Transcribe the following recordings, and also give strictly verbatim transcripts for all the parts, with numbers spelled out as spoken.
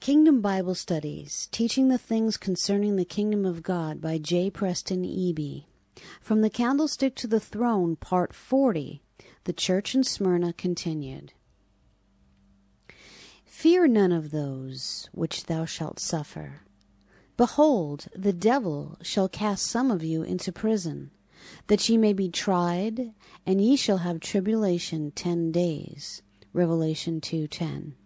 Kingdom Bible Studies, Teaching the Things Concerning the Kingdom of God by J. Preston Eby. From the Candlestick to the Throne, Part forty, The Church in Smyrna Continued. Fear none of those which thou shalt suffer. Behold, the devil shall cast some of you into prison, that ye may be tried, and ye shall have tribulation ten days. Revelation two ten.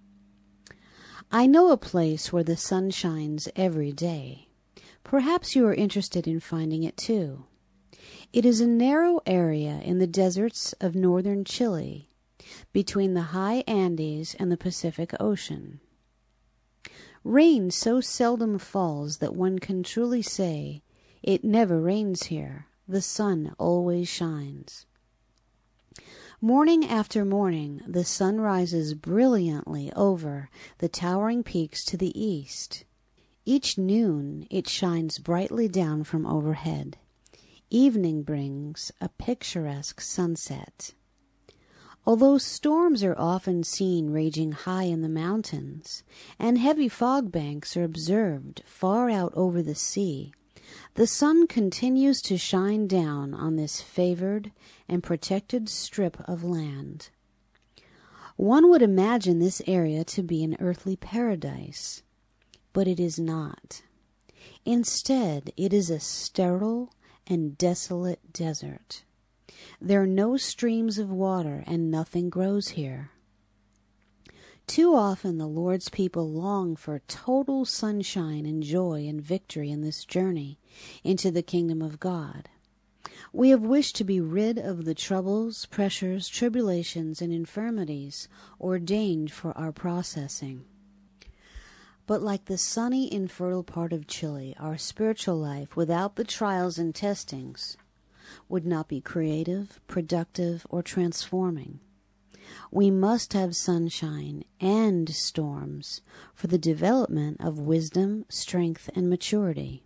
I know a place where the sun shines every day. Perhaps you are interested in finding it too. It is a narrow area in the deserts of northern Chile, between the high Andes and the Pacific Ocean. Rain so seldom falls that one can truly say, "It never rains here. The sun always shines." Morning after morning, the sun rises brilliantly over the towering peaks to the east. Each noon it shines brightly down from overhead. Evening brings a picturesque sunset. Although storms are often seen raging high in the mountains, and heavy fog banks are observed far out over the sea, the sun continues to shine down on this favored and protected strip of land. One would imagine this area to be an earthly paradise, but it is not. Instead, it is a sterile and desolate desert. There are no streams of water, and nothing grows here. Too often the Lord's people long for total sunshine and joy and victory in this journey into the kingdom of God. We have wished to be rid of the troubles, pressures, tribulations, and infirmities ordained for our processing. But like the sunny, infertile part of Chile, our spiritual life without the trials and testings would not be creative, productive, or transforming. We must have sunshine and storms for the development of wisdom, strength, and maturity.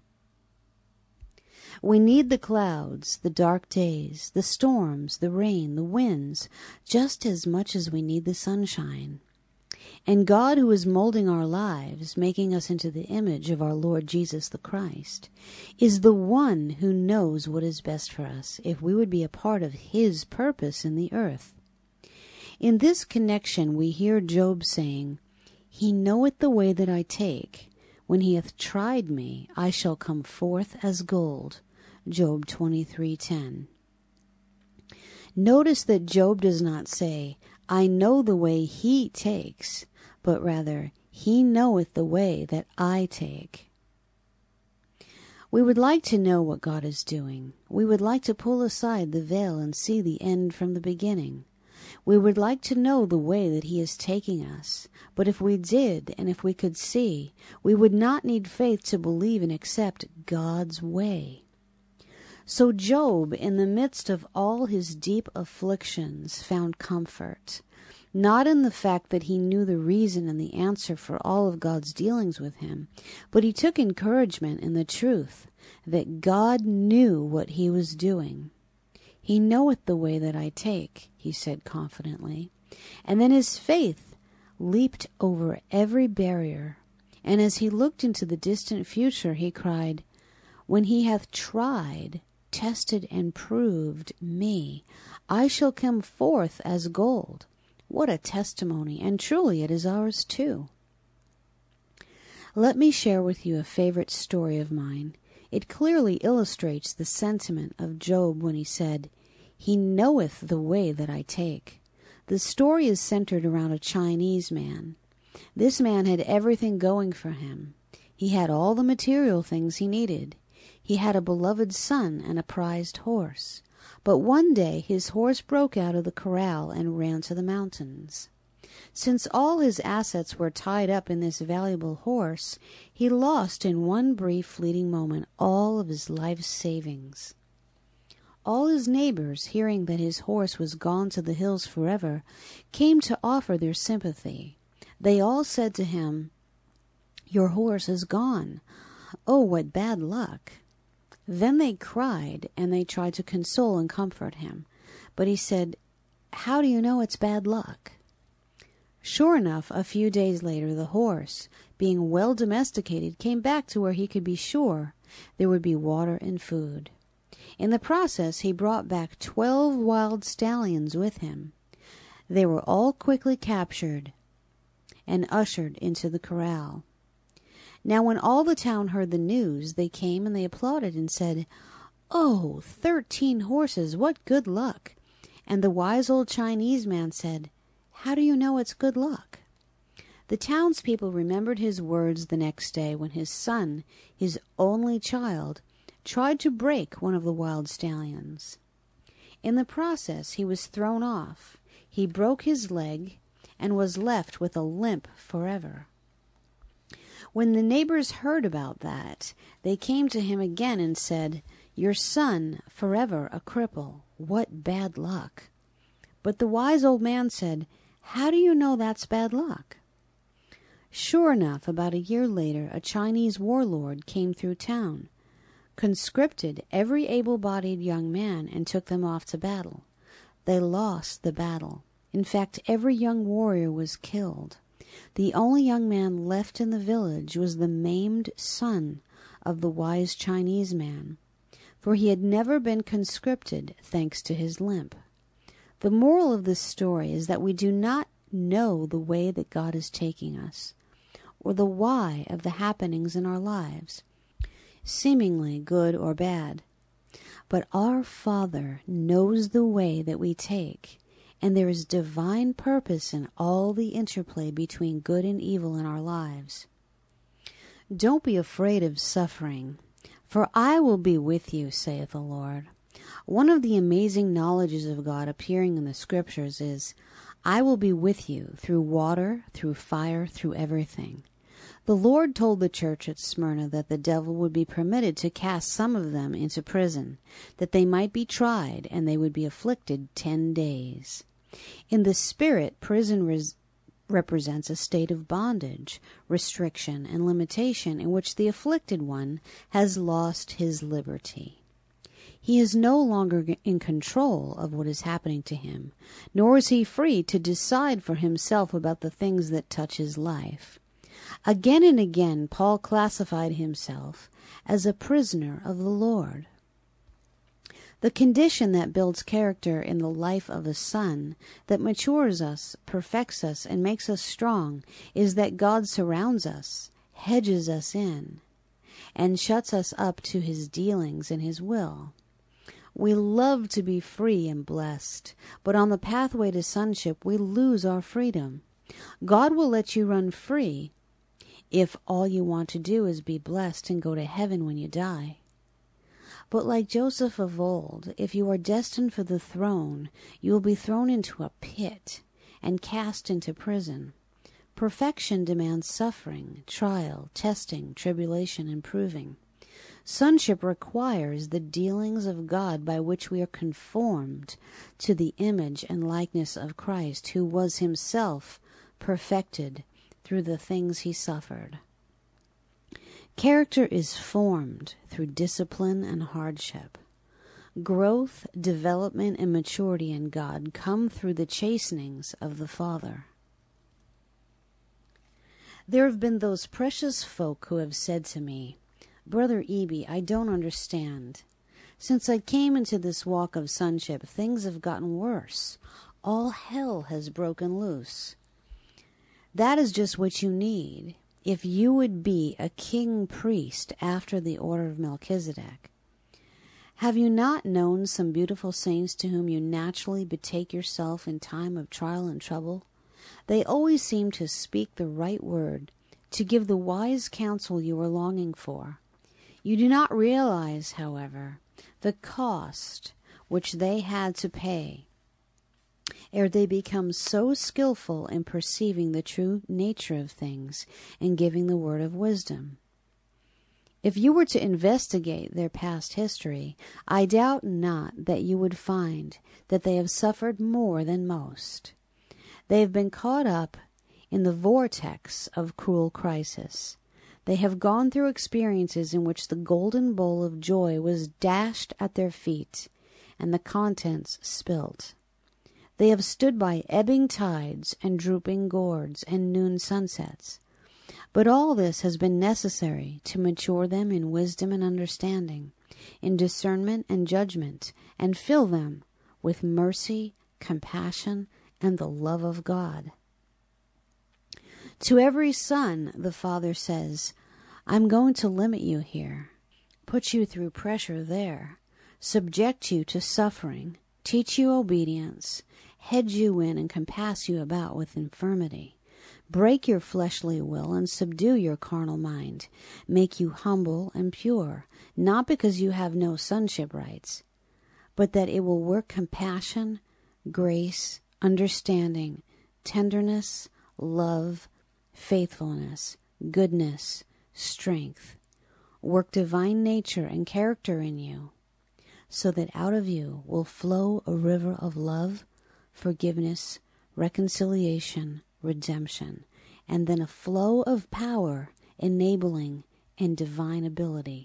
We need the clouds, the dark days, the storms, the rain, the winds, just as much as we need the sunshine. And God, who is molding our lives, making us into the image of our Lord Jesus the Christ, is the one who knows what is best for us if we would be a part of His purpose in the earth. In this connection we hear Job saying, "He knoweth the way that I take. When he hath tried me, I shall come forth as gold." Job twenty-three ten. Notice that Job does not say, "I know the way he takes," but rather, "He knoweth the way that I take." We would like to know what God is doing. We would like to pull aside the veil and see the end from the beginning. We would like to know the way that He is taking us. But if we did, and if we could see, we would not need faith to believe and accept God's way. So Job, in the midst of all his deep afflictions, found comfort, not in the fact that he knew the reason and the answer for all of God's dealings with him, but he took encouragement in the truth that God knew what He was doing. "He knoweth the way that I take," he said confidently. And then his faith leaped over every barrier, and as he looked into the distant future, he cried, "When he hath tried, tested, and proved me, I shall come forth as gold." What a testimony, and truly it is ours too. Let me share with you a favorite story of mine. It clearly illustrates the sentiment of Job when he said, "He knoweth the way that I take." The story is centered around a Chinese man. This man had everything going for him. He had all the material things he needed. He had a beloved son and a prized horse. But one day his horse broke out of the corral and ran to the mountains. Since all his assets were tied up in this valuable horse, he lost in one brief fleeting moment all of his life's savings. All his neighbors, hearing that his horse was gone to the hills forever, came to offer their sympathy. They all said to him, "Your horse is gone. Oh, what bad luck." Then they cried, and they tried to console and comfort him. But he said, "How do you know it's bad luck?" Sure enough, a few days later, the horse, being well domesticated, came back to where he could be sure there would be water and food. In the process, he brought back twelve wild stallions with him. They were all quickly captured and ushered into the corral. Now when all the town heard the news, they came and they applauded and said, "Oh, thirteen horses, what good luck!" And the wise old Chinese man said, "How do you know it's good luck?" The townspeople remembered his words the next day when his son, his only child, tried to break one of the wild stallions. In the process, he was thrown off. He broke his leg and was left with a limp forever. When the neighbors heard about that, they came to him again and said, "Your son, forever a cripple. What bad luck." But the wise old man said, "How do you know that's bad luck?" Sure enough, about a year later, a Chinese warlord came through town, conscripted every able-bodied young man, and took them off to battle. They lost the battle. In fact, every young warrior was killed. The only young man left in the village was the maimed son of the wise Chinese man, for he had never been conscripted thanks to his limp. The moral of this story is that we do not know the way that God is taking us, or the why of the happenings in our lives, seemingly good or bad. But our Father knows the way that we take, and there is divine purpose in all the interplay between good and evil in our lives. Don't be afraid of suffering, for I will be with you, saith the Lord. One of the amazing knowledges of God appearing in the Scriptures is, I will be with you through water, through fire, through everything. The Lord told the church at Smyrna that the devil would be permitted to cast some of them into prison, that they might be tried, and they would be afflicted ten days. In the spirit, prison res- represents a state of bondage, restriction, and limitation in which the afflicted one has lost his liberty. He is no longer in control of what is happening to him, nor is he free to decide for himself about the things that touch his life. Again and again, Paul classified himself as a prisoner of the Lord. The condition that builds character in the life of a son, that matures us, perfects us, and makes us strong, is that God surrounds us, hedges us in, and shuts us up to his dealings and his will. We love to be free and blessed, but on the pathway to sonship, we lose our freedom. God will let you run free if all you want to do is be blessed and go to heaven when you die. But like Joseph of old, if you are destined for the throne, you will be thrown into a pit and cast into prison. Perfection demands suffering, trial, testing, tribulation, and proving. Sonship requires the dealings of God by which we are conformed to the image and likeness of Christ, who was himself perfected through the things he suffered. Character is formed through discipline and hardship. Growth, development, and maturity in God come through the chastenings of the Father. There have been those precious folk who have said to me, "Brother Eby, I don't understand. Since I came into this walk of sonship, things have gotten worse. All hell has broken loose." That is just what you need if you would be a king priest after the order of Melchizedek. Have you not known some beautiful saints to whom you naturally betake yourself in time of trial and trouble? They always seem to speak the right word, to give the wise counsel you are longing for. You do not realize, however, the cost which they had to pay ere they become so skillful in perceiving the true nature of things and giving the word of wisdom. If you were to investigate their past history, I doubt not that you would find that they have suffered more than most. They have been caught up in the vortex of cruel crisis. They have gone through experiences in which the golden bowl of joy was dashed at their feet and the contents spilt. They have stood by ebbing tides and drooping gourds and noon sunsets. But all this has been necessary to mature them in wisdom and understanding, in discernment and judgment, and fill them with mercy, compassion, and the love of God. To every son, the Father says, I'm going to limit you here, put you through pressure there, subject you to suffering, teach you obedience, hedge you in and compass you about with infirmity, break your fleshly will and subdue your carnal mind, make you humble and pure, not because you have no sonship rights, but that it will work compassion, grace, understanding, tenderness, love, faithfulness, goodness, strength, work divine nature and character in you, so that out of you will flow a river of love, forgiveness, reconciliation, redemption, and then a flow of power, enabling, and divine ability.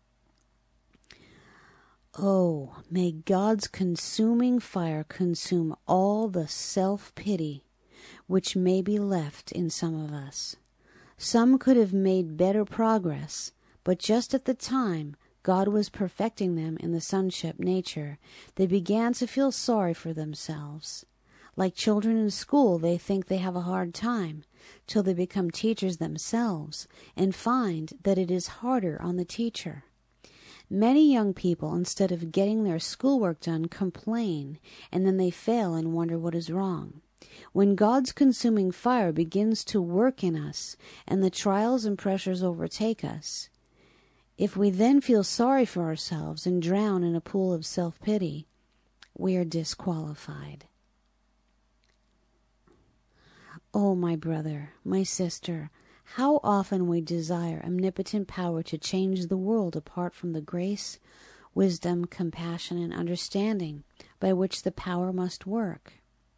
Oh, may God's consuming fire consume all the self-pity which may be left in some of us. Some could have made better progress, but just at the time God was perfecting them in the sonship nature, they began to feel sorry for themselves. Like children in school, they think they have a hard time, till they become teachers themselves and find that it is harder on the teacher. Many young people, instead of getting their schoolwork done, complain, and then they fail and wonder what is wrong. When God's consuming fire begins to work in us and the trials and pressures overtake us, if we then feel sorry for ourselves and drown in a pool of self-pity, we are disqualified. Oh, my brother, my sister, how often we desire omnipotent power to change the world apart from the grace, wisdom, compassion, and understanding by which the power must work.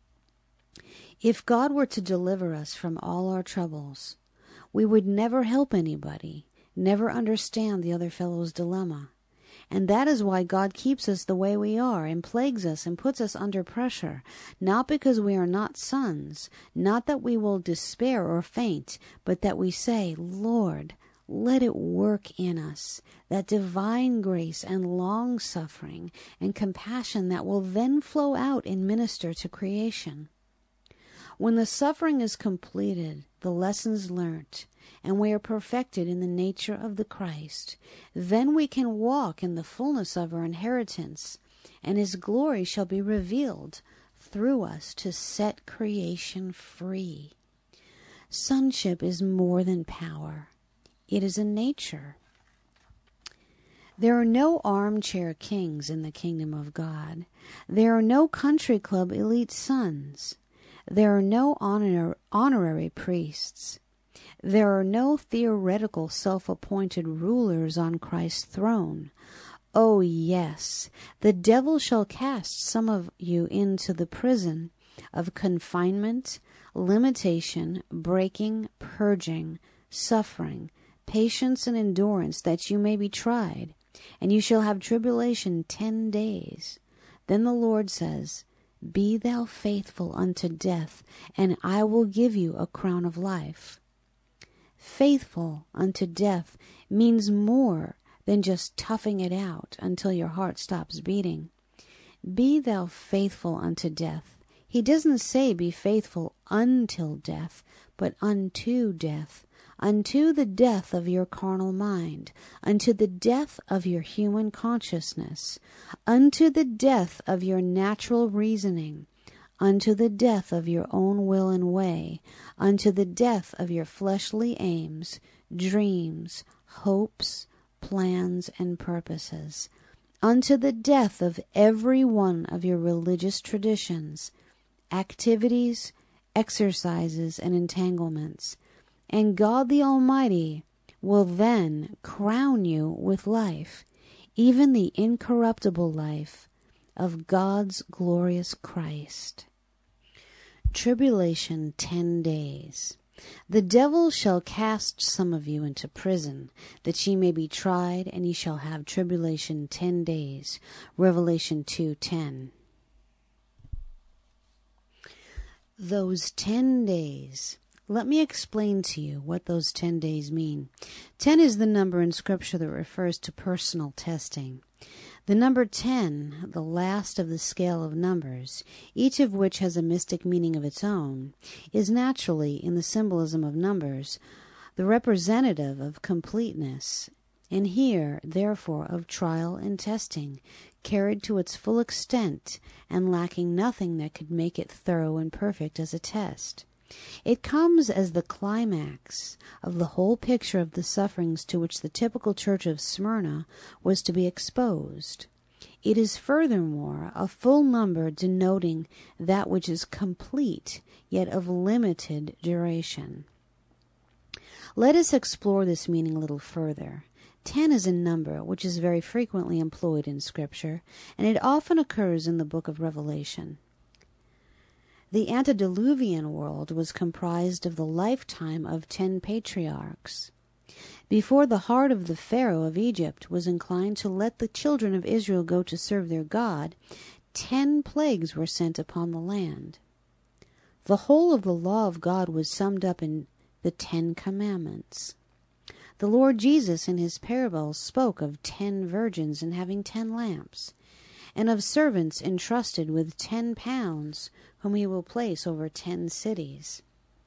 If God were to deliver us from all our troubles, we would never help anybody, never understand the other fellow's dilemma. And that is why God keeps us the way we are and plagues us and puts us under pressure, not because we are not sons, not that we will despair or faint, but that we say, Lord, let it work in us, that divine grace and long-suffering and compassion that will then flow out and minister to creation. When the suffering is completed, the lessons learnt, and we are perfected in the nature of the Christ, then we can walk in the fullness of our inheritance, and His glory shall be revealed through us to set creation free. Sonship is more than power. It is a nature. There are no armchair kings in the kingdom of God. There are no country club elite sons. There are no honor, honorary priests. There are no theoretical self-appointed rulers on Christ's throne. Oh, yes, the devil shall cast some of you into the prison of confinement, limitation, breaking, purging, suffering, patience, and endurance, that you may be tried, and you shall have tribulation ten days. Then the Lord says, Be thou faithful unto death, and I will give you a crown of life. Faithful unto death means more than just toughing it out until your heart stops beating. Be thou faithful unto death. He doesn't say be faithful until death, but unto death, unto the death of your carnal mind, unto the death of your human consciousness, unto the death of your natural reasoning, unto the death of your own will and way, unto the death of your fleshly aims, dreams, hopes, plans, and purposes, unto the death of every one of your religious traditions, activities, exercises, and entanglements. And God the Almighty will then crown you with life, even the incorruptible life of God's glorious Christ. Tribulation ten days. The devil shall cast some of you into prison, that ye may be tried, and ye shall have tribulation ten days. Revelation two ten. Those ten days. Let me explain to you what those ten days mean. Ten is the number in Scripture that refers to personal testing. The number ten, the last of the scale of numbers, each of which has a mystic meaning of its own, is naturally, in the symbolism of numbers, the representative of completeness, and here, therefore, of trial and testing, carried to its full extent and lacking nothing that could make it thorough and perfect as a test. It comes as the climax of the whole picture of the sufferings to which the typical church of Smyrna was to be exposed. It is furthermore a full number denoting that which is complete, yet of limited duration. Let us explore this meaning a little further. Ten is a number which is very frequently employed in Scripture, and it often occurs in the book of Revelation. The antediluvian world was comprised of the lifetime of ten patriarchs. Before the heart of the Pharaoh of Egypt was inclined to let the children of Israel go to serve their God, ten plagues were sent upon the land. The whole of the law of God was summed up in the Ten Commandments. The Lord Jesus in his parables spoke of ten virgins and having ten lamps, and of servants entrusted with ten pounds, whom he will place over ten cities.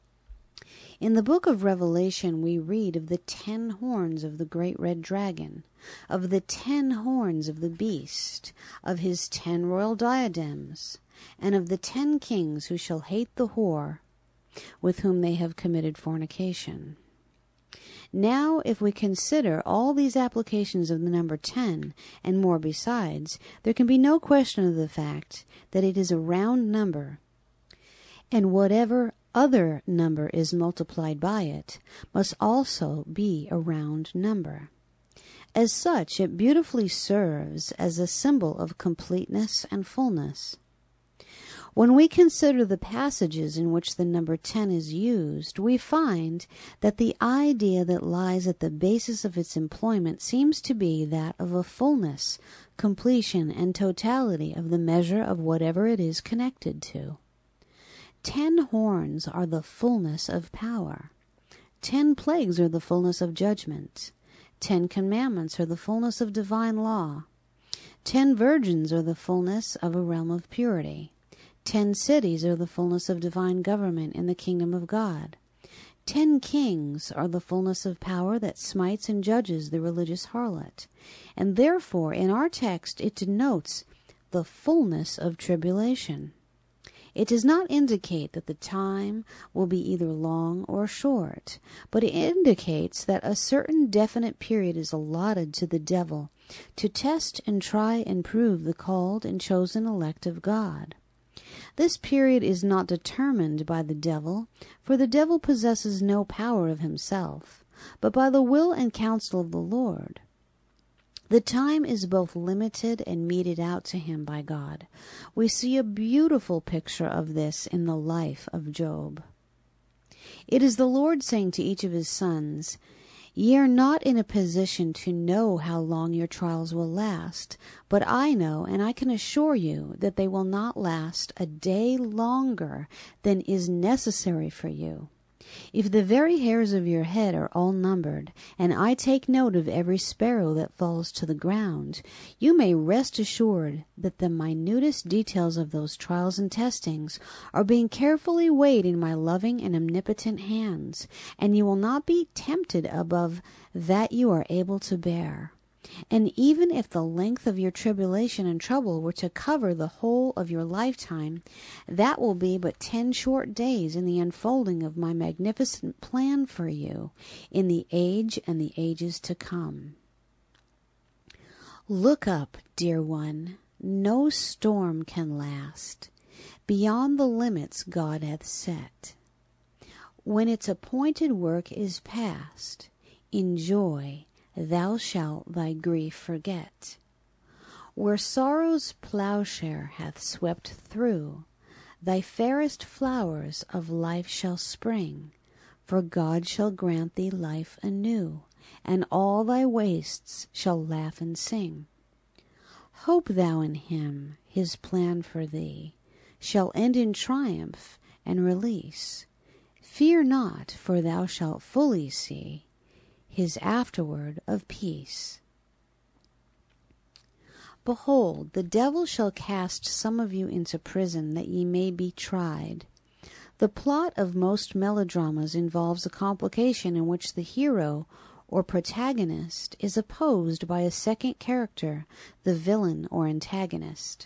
In the book of Revelation we read of the ten horns of the great red dragon, of the ten horns of the beast, of his ten royal diadems, and of the ten kings who shall hate the whore with whom they have committed fornication. Now, if we consider all these applications of the number ten, and more besides, there can be no question of the fact that it is a round number, and whatever other number is multiplied by it must also be a round number. As such, it beautifully serves as a symbol of completeness and fullness. When we consider the passages in which the number ten is used, we find that the idea that lies at the basis of its employment seems to be that of a fullness, completion, and totality of the measure of whatever it is connected to. Ten horns are the fullness of power. Ten plagues are the fullness of judgment. Ten commandments are the fullness of divine law. Ten virgins are the fullness of a realm of purity. Ten cities are the fullness of divine government in the kingdom of God. Ten kings are the fullness of power that smites and judges the religious harlot. And therefore, in our text, it denotes the fullness of tribulation. It does not indicate that the time will be either long or short, but it indicates that a certain definite period is allotted to the devil to test and try and prove the called and chosen elect of God. This period is not determined by the devil, for the devil possesses no power of himself, but by the will and counsel of the Lord. The time is both limited and meted out to him by God. We see a beautiful picture of this in the life of Job. It is the Lord saying to each of his sons, "Ye are not in a position to know how long your trials will last, but I know, and I can assure you, that they will not last a day longer than is necessary for you. If the very hairs of your head are all numbered, and I take note of every sparrow that falls to the ground, you may rest assured that the minutest details of those trials and testings are being carefully weighed in my loving and omnipotent hands, and you will not be tempted above that you are able to bear. And even if the length of your tribulation and trouble were to cover the whole of your lifetime, that will be but ten short days in the unfolding of my magnificent plan for you in the age and the ages to come." Look up, dear one. No storm can last beyond the limits God hath set. When its appointed work is past, in joy thou shalt thy grief forget. Where sorrow's plowshare hath swept through, thy fairest flowers of life shall spring, for God shall grant thee life anew, and all thy wastes shall laugh and sing. Hope thou in him, his plan for thee shall end in triumph, and release. Fear not, for thou shalt fully see his afterward of peace. Behold, the devil shall cast some of you into prison, that ye may be tried. The plot of most melodramas involves a complication in which the hero or protagonist is opposed by a second character, the villain or antagonist.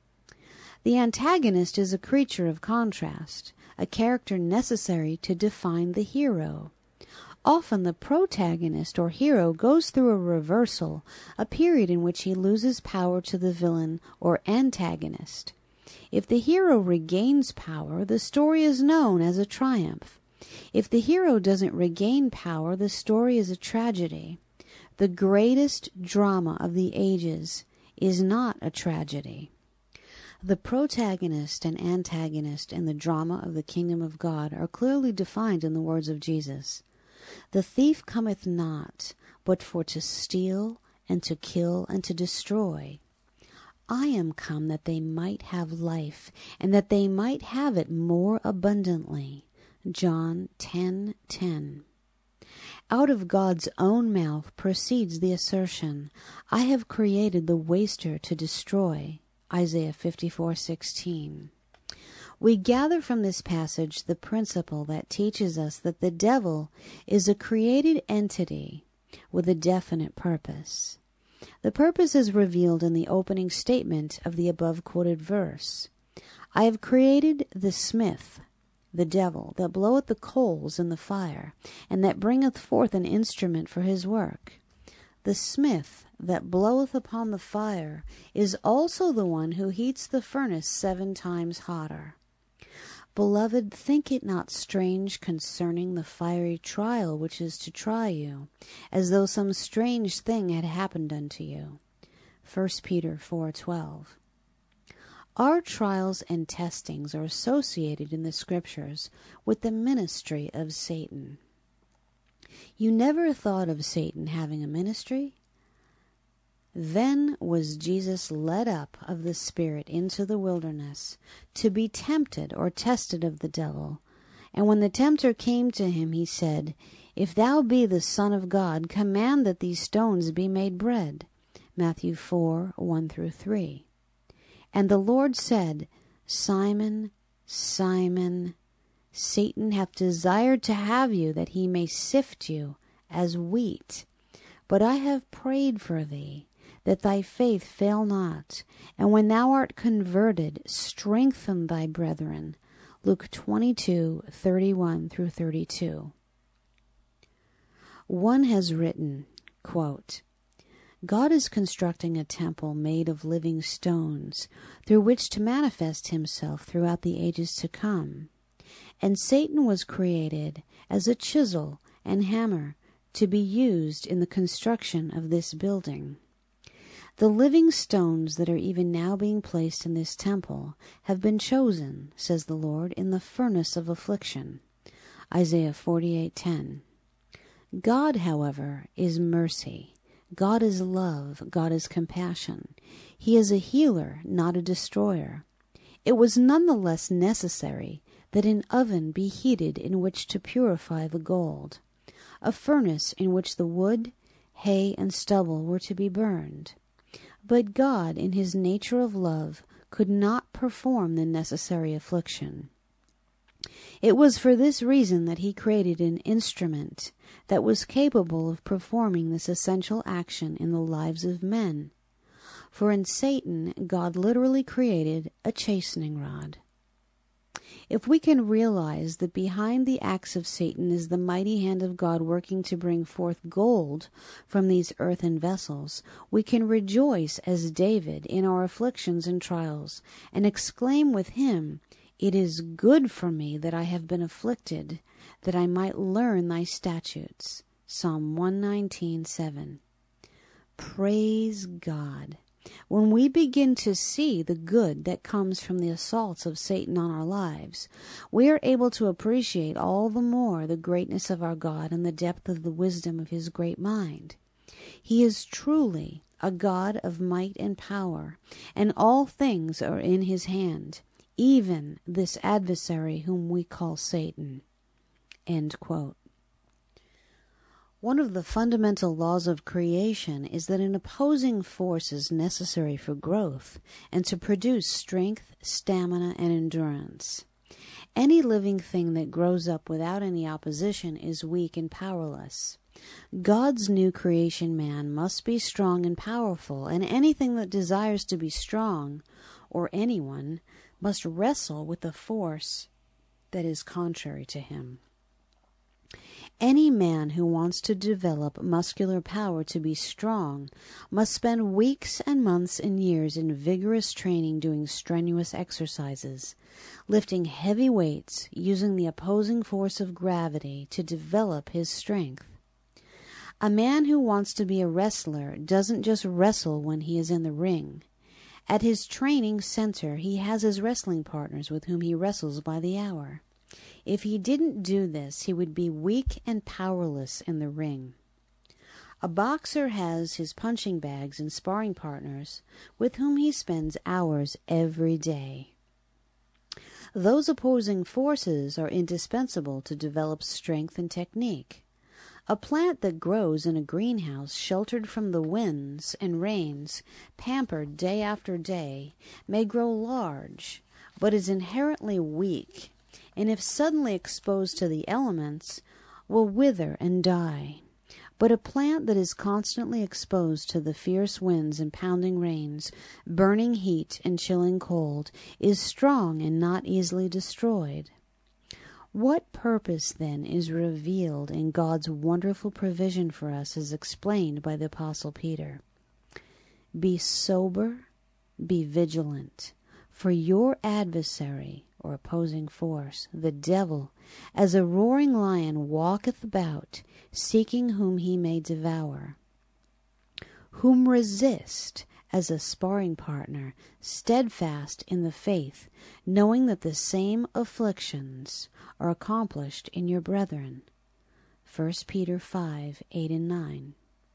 The antagonist is a creature of contrast, a character necessary to define the hero. Often the protagonist or hero goes through a reversal, a period in which he loses power to the villain or antagonist. If the hero regains power, the story is known as a triumph. If the hero doesn't regain power, the story is a tragedy. The greatest drama of the ages is not a tragedy. The protagonist and antagonist in the drama of the kingdom of God are clearly defined in the words of Jesus. The thief cometh not, but for to steal, and to kill, and to destroy. I am come that they might have life, and that they might have it more abundantly. John ten ten. Out of God's own mouth proceeds the assertion, I have created the waster to destroy. Isaiah fifty-four sixteen. We gather from this passage the principle that teaches us that the devil is a created entity with a definite purpose. The purpose is revealed in the opening statement of the above quoted verse. I have created the smith, the devil, that bloweth the coals in the fire, and that bringeth forth an instrument for his work. The smith that bloweth upon the fire is also the one who heats the furnace seven times hotter. Beloved, think it not strange concerning the fiery trial which is to try you, as though some strange thing had happened unto you. First Peter four twelve. Our trials and testings are associated in the Scriptures with the ministry of Satan. You never thought of Satan having a ministry? Then was Jesus led up of the Spirit into the wilderness to be tempted or tested of the devil. And when the tempter came to him, he said, If thou be the Son of God, command that these stones be made bread. Matthew four one through three. And the Lord said, Simon, Simon, Satan hath desired to have you, that he may sift you as wheat. But I have prayed for thee, that thy faith fail not. And when thou art converted, strengthen thy brethren. Luke twenty-two thirty-one through thirty-two. One has written, quote, God is constructing a temple made of living stones, through which to manifest himself throughout the ages to come. And Satan was created as a chisel and hammer to be used in the construction of this building. The living stones that are even now being placed in this temple have been chosen, says the Lord, in the furnace of affliction. Isaiah forty-eight ten. God, however, is mercy. God is love. God is compassion. He is a healer, not a destroyer. It was nonetheless necessary that an oven be heated in which to purify the gold, a furnace in which the wood, hay, and stubble were to be burned. But God, in his nature of love, could not perform the necessary affliction. It was for this reason that he created an instrument that was capable of performing this essential action in the lives of men. For in Satan, God literally created a chastening rod. If we can realize that behind the acts of Satan is the mighty hand of God working to bring forth gold from these earthen vessels, we can rejoice as David in our afflictions and trials, and exclaim with him, It is good for me that I have been afflicted, that I might learn thy statutes. Psalm one nineteen seven. Praise God. When we begin to see the good that comes from the assaults of Satan on our lives, we are able to appreciate all the more the greatness of our God and the depth of the wisdom of his great mind. He is truly a God of might and power, and all things are in his hand. even this adversary whom we call Satan." End quote. One of the fundamental laws of creation is that an opposing force is necessary for growth and to produce strength, stamina, and endurance. Any living thing that grows up without any opposition is weak and powerless. God's new creation man must be strong and powerful, and anything that desires to be strong, or anyone, must wrestle with the force that is contrary to him. Any man who wants to develop muscular power to be strong must spend weeks and months and years in vigorous training doing strenuous exercises, lifting heavy weights, using the opposing force of gravity to develop his strength. A man who wants to be a wrestler doesn't just wrestle when he is in the ring. At his training center, he has his wrestling partners with whom he wrestles by the hour. If he didn't do this, he would be weak and powerless in the ring. A boxer has his punching bags and sparring partners with whom he spends hours every day. Those opposing forces are indispensable to develop strength and technique. A plant that grows in a greenhouse, sheltered from the winds and rains, pampered day after day, may grow large, but is inherently weak, and if suddenly exposed to the elements, will wither and die. But a plant that is constantly exposed to the fierce winds and pounding rains, burning heat and chilling cold, is strong and not easily destroyed. What purpose, then, is revealed in God's wonderful provision for us as explained by the Apostle Peter? Be sober, be vigilant, for your adversary, or opposing force, the devil, as a roaring lion walketh about, seeking whom he may devour. Whom resist as a sparring partner, steadfast in the faith, knowing that the same afflictions are accomplished in your brethren. First Peter five, eight and nine.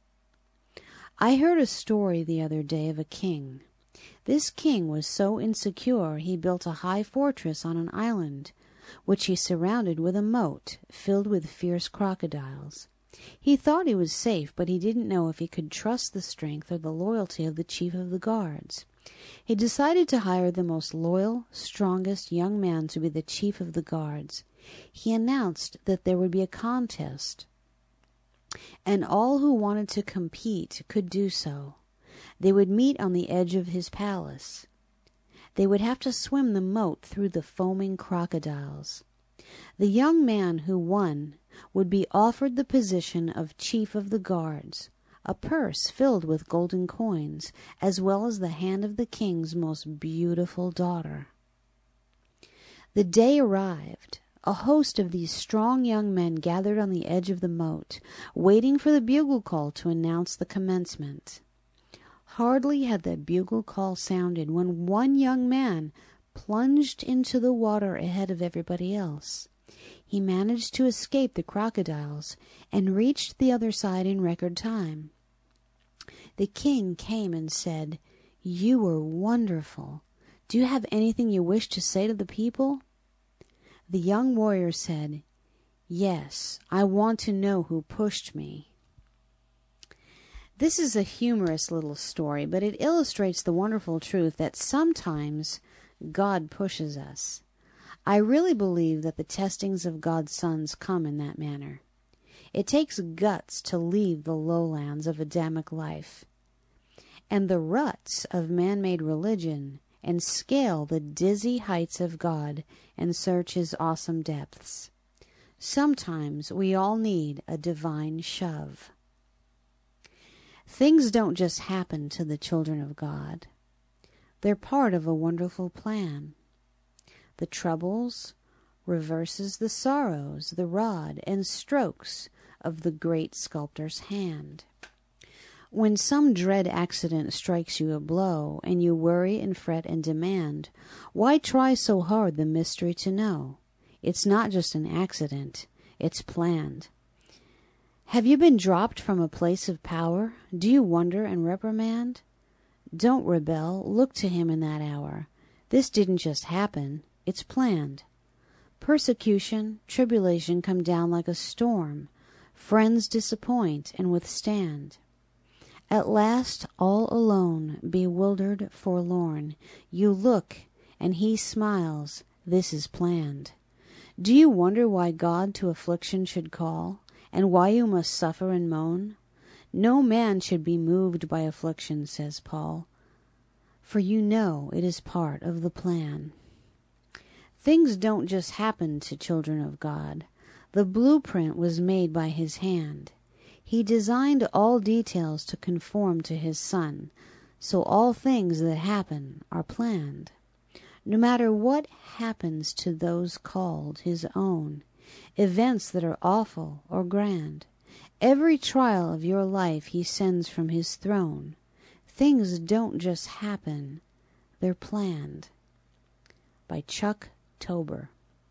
I heard a story the other day of a king. This king was so insecure he built a high fortress on an island, which he surrounded with a moat filled with fierce crocodiles. He thought he was safe, but he didn't know if he could trust the strength or the loyalty of the chief of the guards. He decided to hire the most loyal, strongest young man to be the chief of the guards. He announced that there would be a contest, and all who wanted to compete could do so. They would meet on the edge of his palace. They would have to swim the moat through the foaming crocodiles. The young man who won would be offered the position of chief of the guards, a purse filled with golden coins, as well as the hand of the king's most beautiful daughter. The day arrived. A host of these strong young men gathered on the edge of the moat, waiting for the bugle call to announce the commencement. Hardly had the bugle call sounded when one young man plunged into the water ahead of everybody else. He managed to escape the crocodiles and reached the other side in record time. The king came and said, "You were wonderful. Do you have anything you wish to say to the people?" The young warrior said, "Yes, I want to know who pushed me." This is a humorous little story, but it illustrates the wonderful truth that sometimes God pushes us. I really believe that the testings of God's sons come in that manner. It takes guts to leave the lowlands of Adamic life and the ruts of man-made religion and scale the dizzy heights of God and search his awesome depths. Sometimes we all need a divine shove. Things don't just happen to the children of God. They're part of a wonderful plan. The troubles reverses the sorrows, the rod and strokes of the great sculptor's hand. When some dread accident strikes you a blow, and you worry and fret and demand, why try so hard the mystery to know? It's not just an accident, it's planned. Have you been dropped from a place of power? Do you wonder and reprimand? Don't rebel, look to him in that hour. This didn't just happen, it's planned. Persecution, tribulation come down like a storm. Friends disappoint and withstand. At last, all alone, bewildered, forlorn, you look, and he smiles, this is planned. Do you wonder why God to affliction should call, and why you must suffer and moan? No man should be moved by affliction, says Paul, for you know it is part of the plan. Things don't just happen to children of God. The blueprint was made by his hand. He designed all details to conform to his Son, so all things that happen are planned. No matter what happens to those called his own, events that are awful or grand, every trial of your life he sends from his throne. Things don't just happen, they're planned. By Chuck Tober.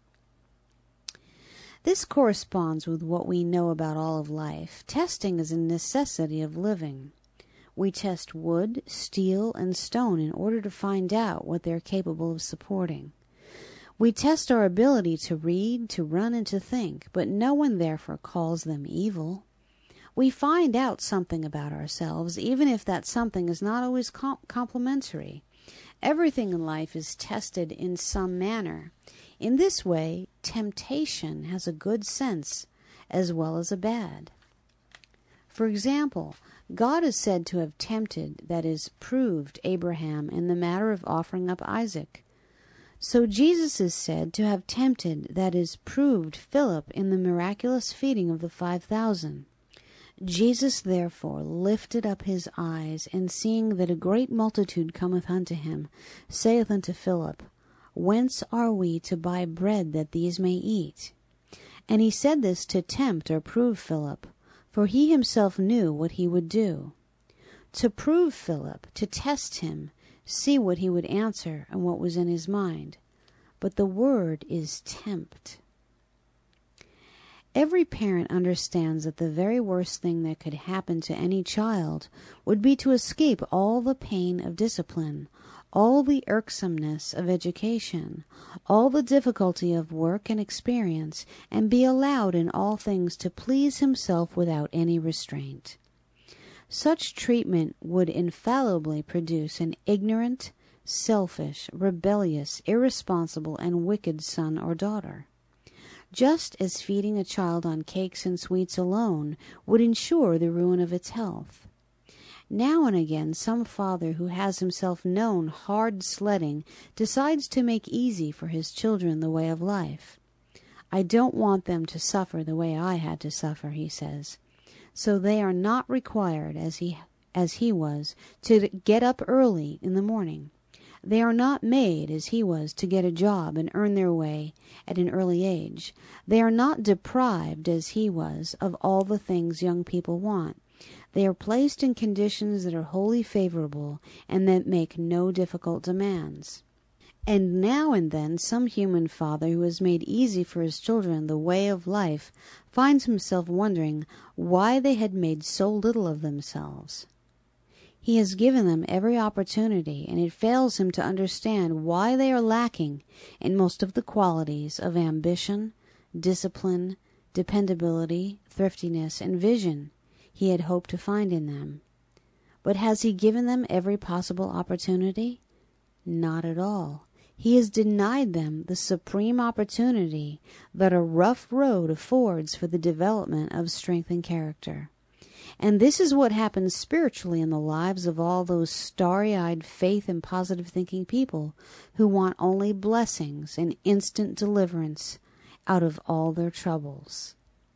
This corresponds with what we know about all of life. Testing is a necessity of living. We test wood, steel, and stone in order to find out what they're capable of supporting. We test our ability to read, to run, and to think, but no one therefore calls them evil. We find out something about ourselves, even if that something is not always com- complimentary. Everything in life is tested in some manner. In this way, temptation has a good sense as well as a bad. For example, God is said to have tempted, that is, proved Abraham in the matter of offering up Isaac. So Jesus is said to have tempted, that is, proved Philip in the miraculous feeding of the five thousand. Jesus therefore lifted up his eyes, and seeing that a great multitude cometh unto him, saith unto Philip, Whence are we to buy bread that these may eat? And he said this to tempt or prove Philip, for he himself knew what he would do. To prove Philip, to test him, see what he would answer and what was in his mind. But the word is tempt. Every parent understands that the very worst thing that could happen to any child would be to escape all the pain of discipline, all the irksomeness of education, all the difficulty of work and experience, and be allowed in all things to please himself without any restraint. Such treatment would infallibly produce an ignorant, selfish, rebellious, irresponsible, and wicked son or daughter. Just as feeding a child on cakes and sweets alone would ensure the ruin of its health. Now and again some father who has himself known hard sledding decides to make easy for his children the way of life. I don't want them to suffer the way I had to suffer, he says. So they are not required, as he, as he was, to get up early in the morning. They are not made, as he was, to get a job and earn their way at an early age. They are not deprived, as he was, of all the things young people want. They are placed in conditions that are wholly favorable and that make no difficult demands. And now and then some human father who has made easy for his children the way of life finds himself wondering why they had made so little of themselves. He has given them every opportunity, and it fails him to understand why they are lacking in most of the qualities of ambition, discipline, dependability, thriftiness, and vision he had hoped to find in them. But has he given them every possible opportunity? Not at all. He has denied them the supreme opportunity that a rough road affords for the development of strength and character. And this is what happens spiritually in the lives of all those starry-eyed faith and positive thinking people who want only blessings and instant deliverance out of all their troubles.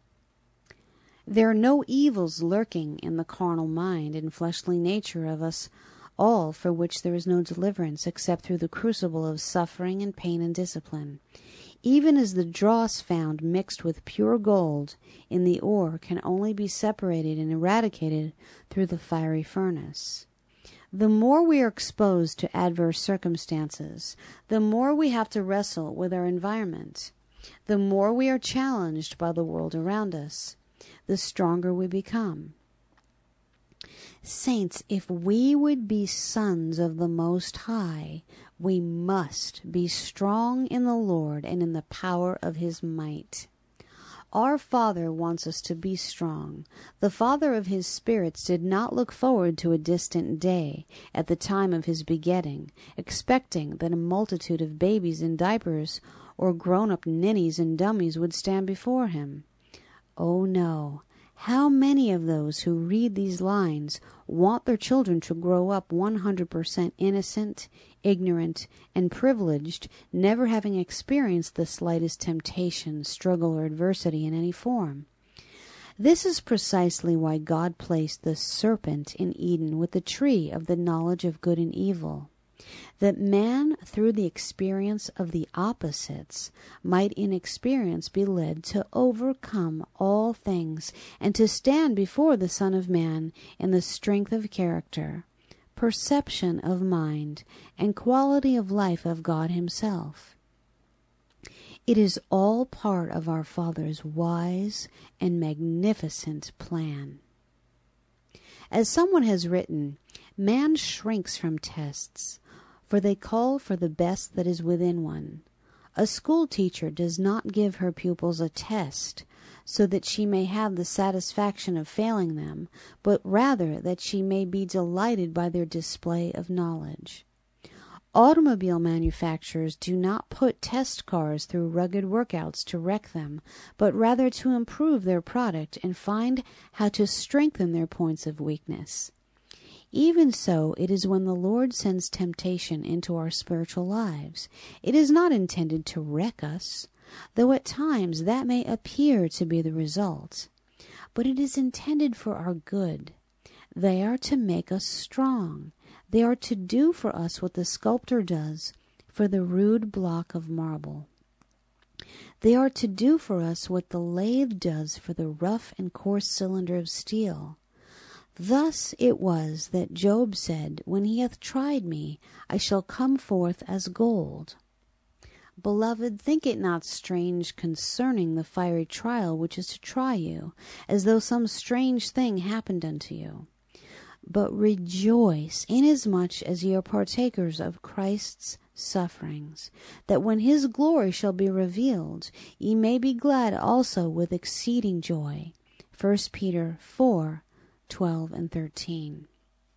There are no evils lurking in the carnal mind and fleshly nature of us all for which there is no deliverance except through the crucible of suffering and pain and discipline. Even as the dross found mixed with pure gold in the ore can only be separated and eradicated through the fiery furnace. The more we are exposed to adverse circumstances, the more we have to wrestle with our environment. The more we are challenged by the world around us, the stronger we become. Saints, if we would be sons of the Most High, We must be strong in the Lord and in the power of his might. Our Father wants us to be strong. The Father of his spirits did not look forward to a distant day at the time of his begetting, expecting that a multitude of babies in diapers or grown-up ninnies and dummies would stand before him. Oh no! How many of those who read these lines want their children to grow up one hundred percent innocent, ignorant, and privileged, never having experienced the slightest temptation, struggle, or adversity in any form? This is precisely why God placed the serpent in Eden with the tree of the knowledge of good and evil, that man, through the experience of the opposites, might in experience be led to overcome all things and to stand before the Son of Man in the strength of character, perception of mind, and quality of life of God himself. It is all part of our Father's wise and magnificent plan. As someone has written, man shrinks from tests, for they call for the best that is within one. A school teacher does not give her pupils a test so that she may have the satisfaction of failing them, but rather that she may be delighted by their display of knowledge. Automobile manufacturers do not put test cars through rugged workouts to wreck them, but rather to improve their product and find how to strengthen their points of weakness. Even so, it is when the Lord sends temptation into our spiritual lives. It is not intended to wreck us, though at times that may appear to be the result. But it is intended for our good. They are to make us strong. They are to do for us what the sculptor does for the rude block of marble. They are to do for us what the lathe does for the rough and coarse cylinder of steel. Thus it was that Job said, When he hath tried me, I shall come forth as gold. Beloved, think it not strange concerning the fiery trial which is to try you, as though some strange thing happened unto you. But rejoice, inasmuch as ye are partakers of Christ's sufferings, that when his glory shall be revealed, ye may be glad also with exceeding joy. First Peter four, twelve and thirteen.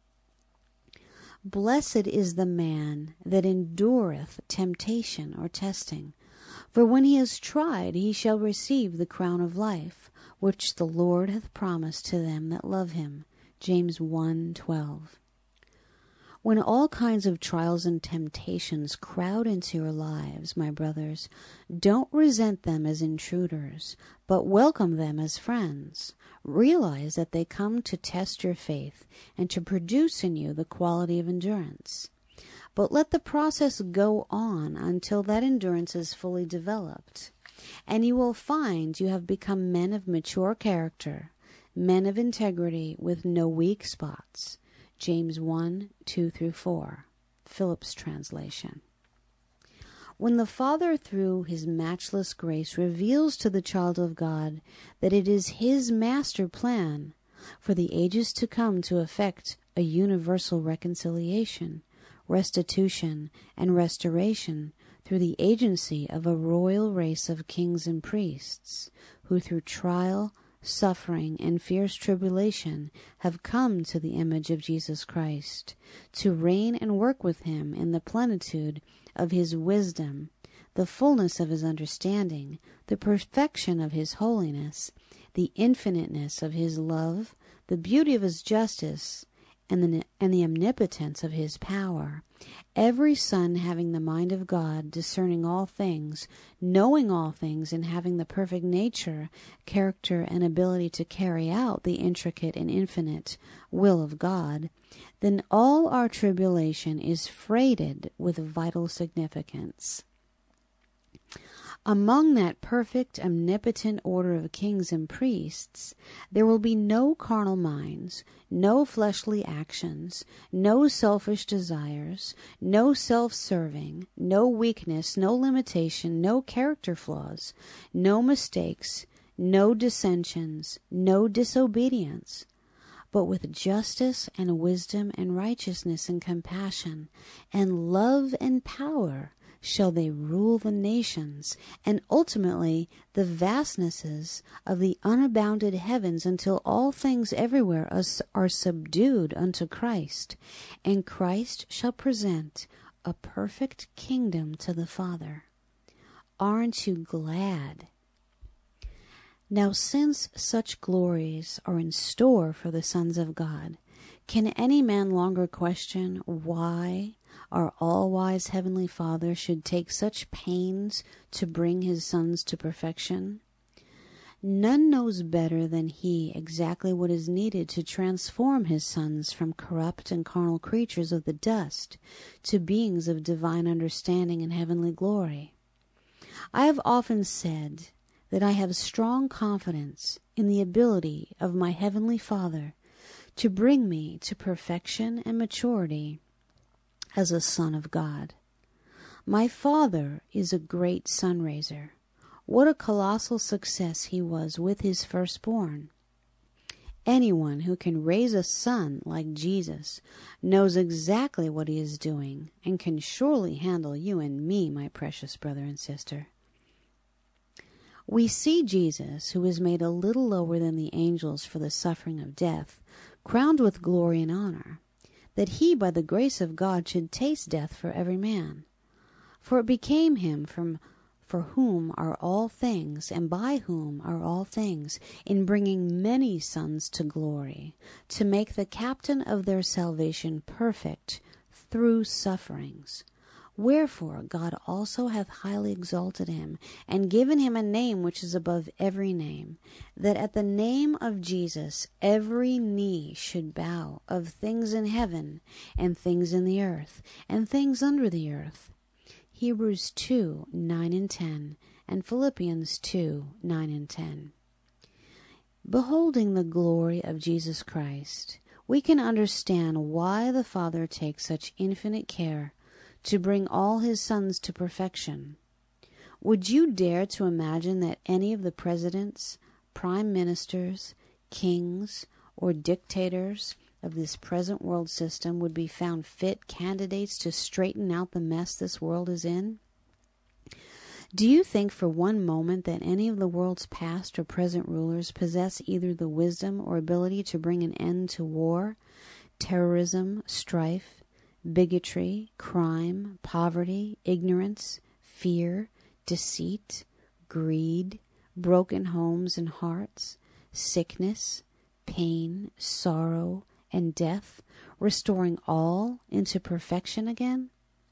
Blessed is the man that endureth temptation or testing, for when he is tried he shall receive the crown of life, which the Lord hath promised to them that love him. James one, twelve. When all kinds of trials and temptations crowd into your lives, my brothers, don't resent them as intruders, but welcome them as friends. Realize that they come to test your faith and to produce in you the quality of endurance. But let the process go on until that endurance is fully developed, and you will find you have become men of mature character, men of integrity with no weak spots. James one, two through four, Phillips translation. When the Father, through his matchless grace, reveals to the child of God that it is his master plan for the ages to come to effect a universal reconciliation, restitution, and restoration through the agency of a royal race of kings and priests, who through trial, suffering, and fierce tribulation have come to the image of Jesus Christ, to reign and work with him in the plenitude of his wisdom, the fullness of his understanding, the perfection of his holiness, the infiniteness of his love, the beauty of his justice, and the, and the omnipotence of his power. Every son having the mind of God, discerning all things, knowing all things, and having the perfect nature, character, and ability to carry out the intricate and infinite will of God, then all our tribulation is freighted with vital significance. Among that perfect, omnipotent order of kings and priests, there will be no carnal minds, no fleshly actions, no selfish desires, no self-serving, no weakness, no limitation, no character flaws, no mistakes, no dissensions, no disobedience. but with justice and wisdom and righteousness and compassion and love and power shall they rule the nations, and ultimately the vastnesses of the unabounded heavens, until all things everywhere are subdued unto Christ, and Christ shall present a perfect kingdom to the Father. Aren't you glad? Now, since such glories are in store for the sons of God, can any man longer question why our all-wise Heavenly Father should take such pains to bring his sons to perfection? None knows better than he exactly what is needed to transform his sons from corrupt and carnal creatures of the dust to beings of divine understanding and heavenly glory. I have often said that I have strong confidence in the ability of my Heavenly Father to bring me to perfection and maturity as a son of God. My father is a great sun-raiser. What a colossal success he was with his firstborn. Anyone who can raise a son like Jesus knows exactly what he is doing and can surely handle you and me, my precious brother and sister. We see Jesus, who is made a little lower than the angels for the suffering of death, crowned with glory and honor, that he, by the grace of God, should taste death for every man. For it became him from for whom are all things, and by whom are all things, in bringing many sons to glory, to make the captain of their salvation perfect through sufferings. Wherefore God also hath highly exalted him, and given him a name which is above every name, that at the name of Jesus every knee should bow, of things in heaven, and things in the earth, and things under the earth. Hebrews two, nine and ten, and Philippians two, nine and ten. Beholding the glory of Jesus Christ, we can understand why the Father takes such infinite care to bring all his sons to perfection. Would you dare to imagine that any of the presidents, prime ministers, kings, or dictators of this present world system would be found fit candidates to straighten out the mess this world is in? Do you think for one moment that any of the world's past or present rulers possess either the wisdom or ability to bring an end to war, terrorism, strife, bigotry, crime, poverty, ignorance, fear, deceit, greed, broken homes and hearts, sickness, pain, sorrow, and death, restoring all into perfection again?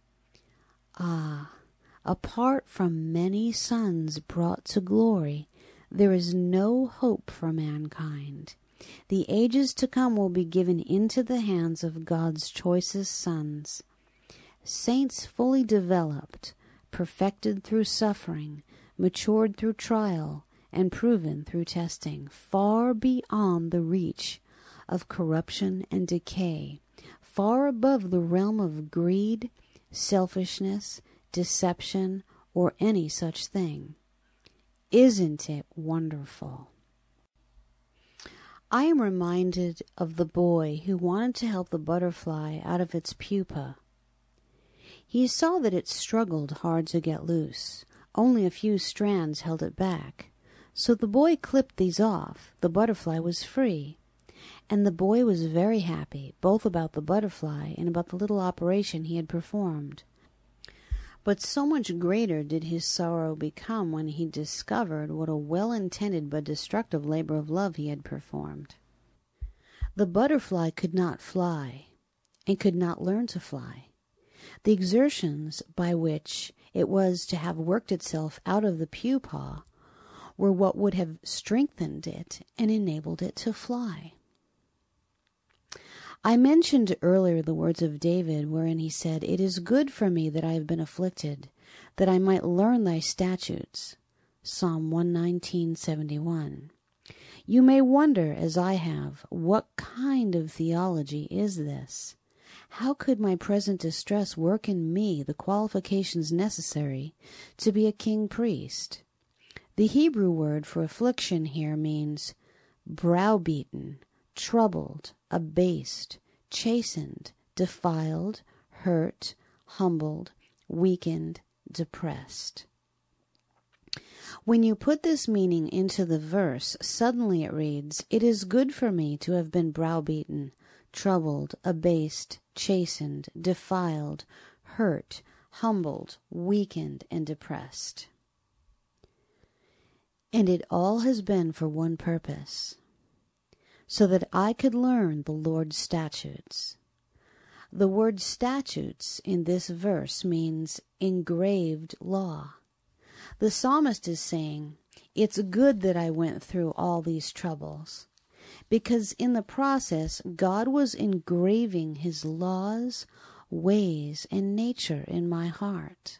Ah, apart from many sons brought to glory, there is no hope for mankind. The ages to come will be given into the hands of God's choicest sons. Saints fully developed, perfected through suffering, matured through trial, and proven through testing, far beyond the reach of corruption and decay, far above the realm of greed, selfishness, deception, or any such thing. Isn't it wonderful? I am reminded of the boy who wanted to help the butterfly out of its pupa. He saw that it struggled hard to get loose. Only a few strands held it back. So the boy clipped these off. The butterfly was free. And the boy was very happy, both about the butterfly and about the little operation he had performed. But so much greater did his sorrow become when he discovered what a well-intended but destructive labor of love he had performed. The butterfly could not fly, and could not learn to fly. The exertions by which it was to have worked itself out of the pupa were what would have strengthened it and enabled it to fly. I mentioned earlier the words of David wherein he said, "It is good for me that I have been afflicted, that I might learn thy statutes." Psalm one nineteen, seventy-one. You may wonder, as I have, what kind of theology is this? How could my present distress work in me the qualifications necessary to be a king priest? The Hebrew word for affliction here means browbeaten, troubled, abased, chastened, defiled, hurt, humbled, weakened, depressed. When you put this meaning into the verse, suddenly it reads, "It is good for me to have been browbeaten, troubled, abased, chastened, defiled, hurt, humbled, weakened, and depressed." And it all has been for one purpose, so that I could learn the Lord's statutes. The word statutes in this verse means engraved law. The psalmist is saying, it's good that I went through all these troubles, because in the process, God was engraving his laws, ways, and nature in my heart.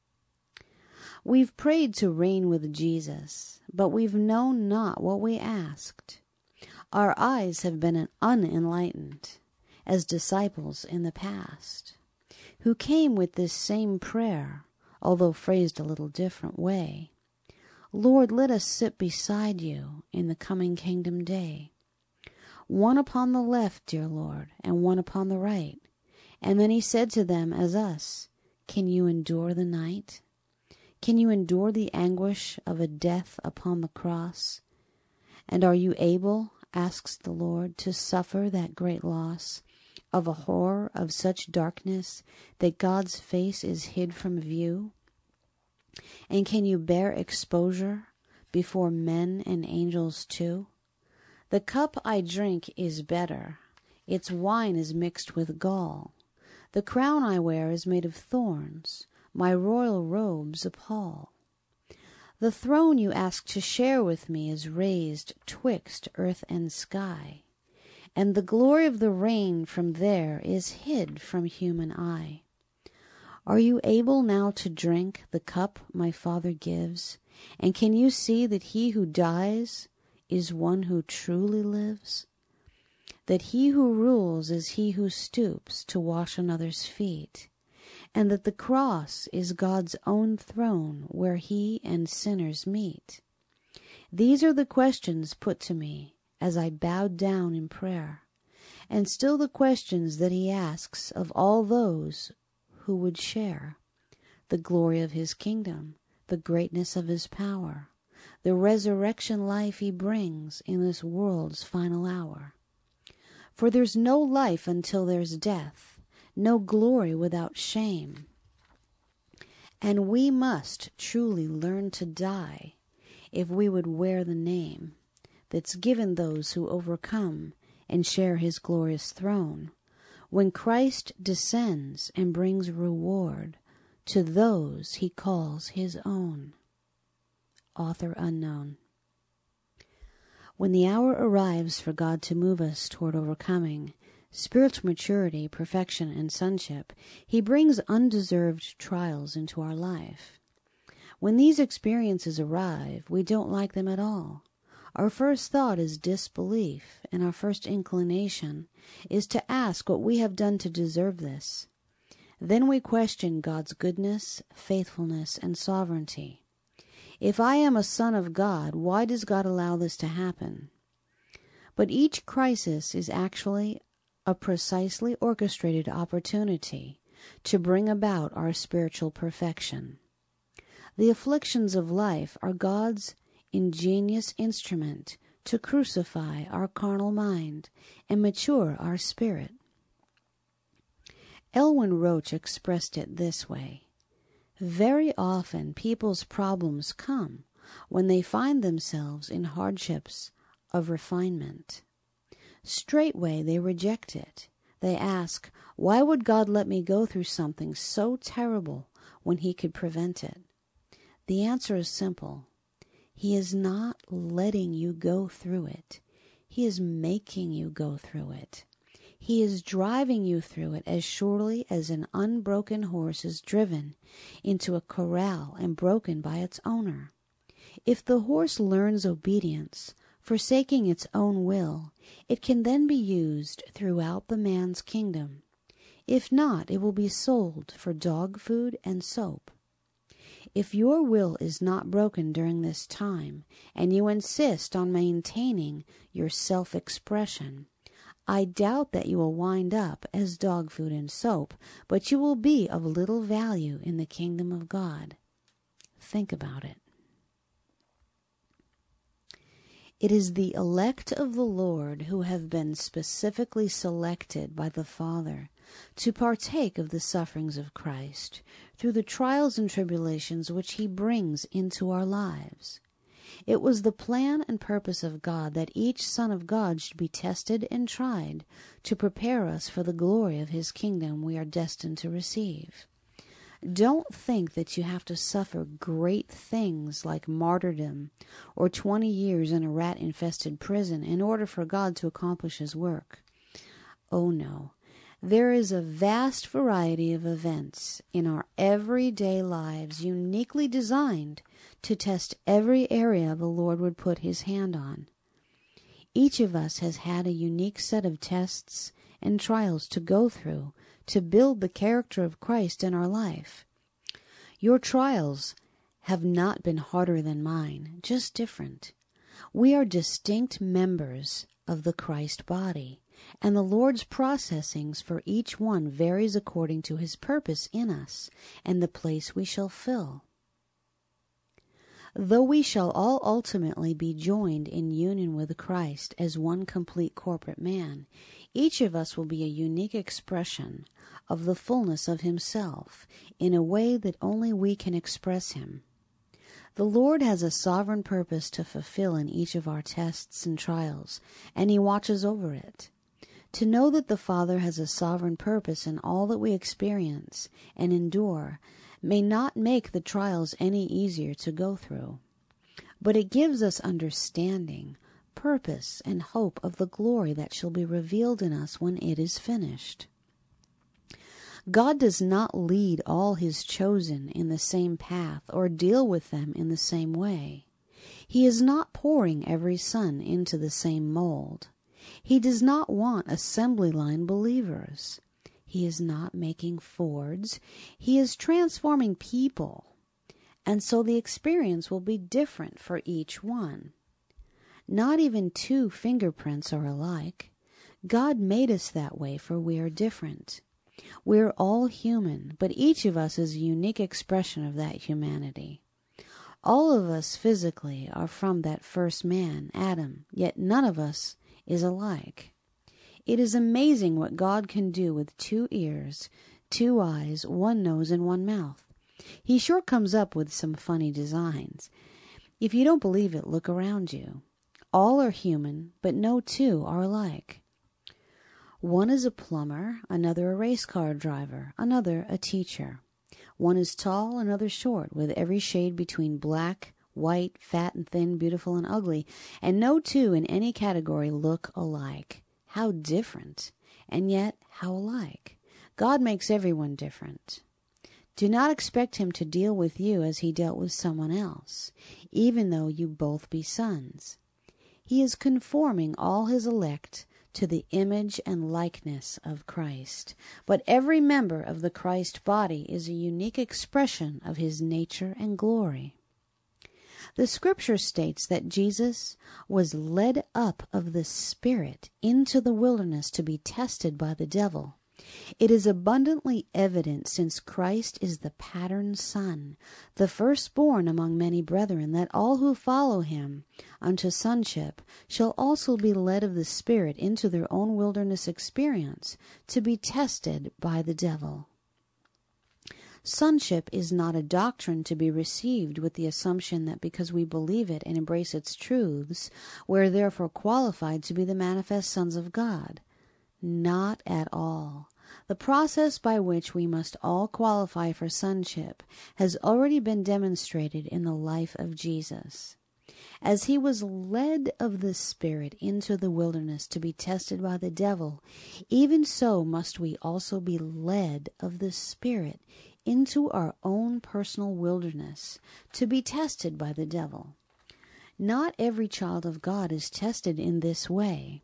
We've prayed to reign with Jesus, but we've known not what we asked. Our eyes have been unenlightened, as disciples in the past, who came with this same prayer, although phrased a little different way. Lord, let us sit beside you in the coming kingdom day. One upon the left, dear Lord, and one upon the right. And then he said to them as us, can you endure the night? Can you endure the anguish of a death upon the cross? And are you able, asks the Lord, to suffer that great loss of a horror of such darkness that God's face is hid from view? And can you bear exposure before men and angels too? The cup I drink is better, its wine is mixed with gall. The crown I wear is made of thorns, my royal robes appall. The throne you ask to share with me is raised twixt earth and sky, and the glory of the reign from there is hid from human eye. Are you able now to drink the cup my Father gives? And can you see that he who dies is one who truly lives? That he who rules is he who stoops to wash another's feet, and that the cross is God's own throne where he and sinners meet? These are the questions put to me as I bowed down in prayer, and still the questions that he asks of all those who would share the glory of his kingdom, the greatness of his power, the resurrection life he brings in this world's final hour. For there's no life until there's death, no glory without shame. And we must truly learn to die if we would wear the name that's given those who overcome and share his glorious throne, when Christ descends and brings reward to those he calls his own. Author unknown. When the hour arrives for God to move us toward overcoming, spiritual maturity, perfection, and sonship, he brings undeserved trials into our life. When these experiences arrive, we don't like them at all. Our first thought is disbelief, and our first inclination is to ask what we have done to deserve this. Then we question God's goodness, faithfulness, and sovereignty. If I am a son of God, why does God allow this to happen? But each crisis is actually a precisely orchestrated opportunity to bring about our spiritual perfection. The afflictions of life are God's ingenious instrument to crucify our carnal mind and mature our spirit. Elwyn Roach expressed it this way: very often people's problems come when they find themselves in hardships of refinement. Straightway they reject it. They ask, why would God let me go through something so terrible when he could prevent it? The answer is simple. He is not letting you go through it. He is making you go through it. He is driving you through it as surely as an unbroken horse is driven into a corral and broken by its owner. If the horse learns obedience, forsaking its own will, it can then be used throughout the man's kingdom. If not, it will be sold for dog food and soap. If your will is not broken during this time, and you insist on maintaining your self-expression, I doubt that you will wind up as dog food and soap, but you will be of little value in the kingdom of God. Think about it. It is the elect of the Lord who have been specifically selected by the Father to partake of the sufferings of Christ through the trials and tribulations which he brings into our lives. It was the plan and purpose of God that each son of God should be tested and tried to prepare us for the glory of his kingdom we are destined to receive. Don't think that you have to suffer great things like martyrdom or twenty years in a rat-infested prison in order for God to accomplish his work. Oh no. There is a vast variety of events in our everyday lives uniquely designed to test every area the Lord would put his hand on. Each of us has had a unique set of tests and trials to go through to build the character of Christ in our life. Your trials have not been harder than mine, just different. We are distinct members of the Christ body, and the Lord's processings for each one varies according to his purpose in us and the place we shall fill. Though we shall all ultimately be joined in union with Christ as one complete corporate man, each of us will be a unique expression of the fullness of himself in a way that only we can express him. The Lord has a sovereign purpose to fulfill in each of our tests and trials, and he watches over it. To know that the Father has a sovereign purpose in all that we experience and endure may not make the trials any easier to go through, but it gives us understanding, purpose, and hope of the glory that shall be revealed in us when it is finished. God does not lead all his chosen in the same path or deal with them in the same way. He is not pouring every son into the same mold. He does not want assembly line believers. He is not making Fords. He is transforming people. And so the experience will be different for each one. Not even two fingerprints are alike. God made us that way, for we are different. We're all human, but each of us is a unique expression of that humanity. All of us physically are from that first man, Adam, yet none of us is alike. It is amazing what God can do with two ears, two eyes, one nose, and one mouth. He sure comes up with some funny designs. If you don't believe it, look around you. All are human, but no two are alike. One is a plumber, another a race car driver, another a teacher. One is tall, another short, with every shade between black, white, fat and thin, beautiful and ugly, and no two in any category look alike. How different, and yet how alike. God makes everyone different. Do not expect him to deal with you as he dealt with someone else, even though you both be sons. He is conforming all his elect to the image and likeness of Christ. But every member of the Christ body is a unique expression of his nature and glory. The scripture states that Jesus was led up of the Spirit into the wilderness to be tested by the devil. It is abundantly evident, since Christ is the pattern son, the firstborn among many brethren, that all who follow him unto sonship shall also be led of the Spirit into their own wilderness experience to be tested by the devil. Sonship is not a doctrine to be received with the assumption that because we believe it and embrace its truths, we are therefore qualified to be the manifest sons of God. Not at all. The process by which we must all qualify for sonship has already been demonstrated in the life of Jesus. As he was led of the Spirit into the wilderness to be tested by the devil, even so must we also be led of the Spirit into our own personal wilderness to be tested by the devil. Not every child of God is tested in this way.